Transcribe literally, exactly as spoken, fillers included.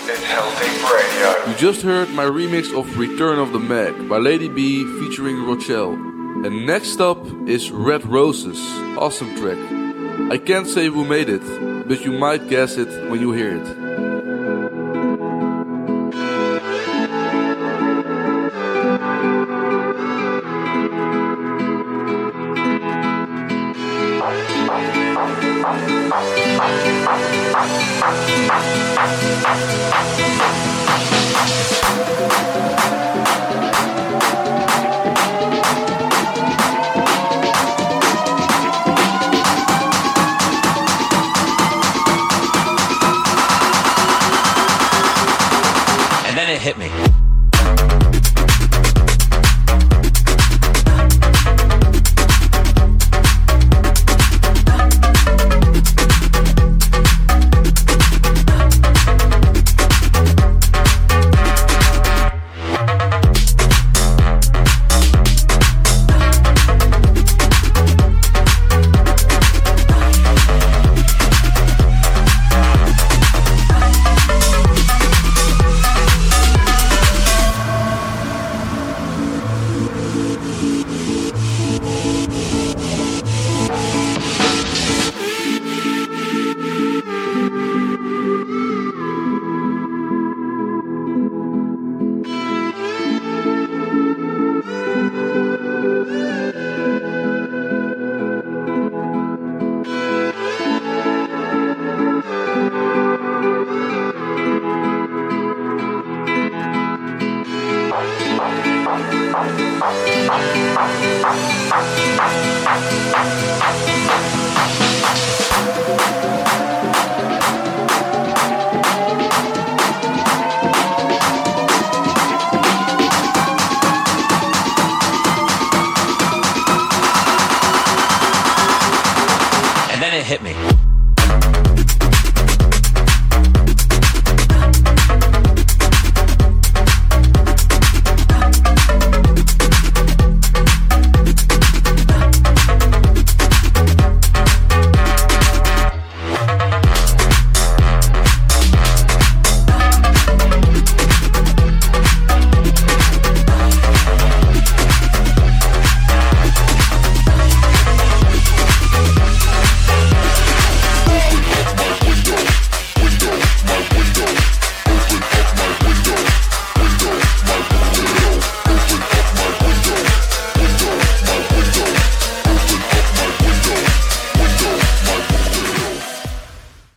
in Helltape Radio. You just heard my remix of Return of the Mag by Lady B featuring Rochelle. And next up is Red Roses, awesome track. I can't say who made it, but you might guess it when you hear it. Hit me. Hit me.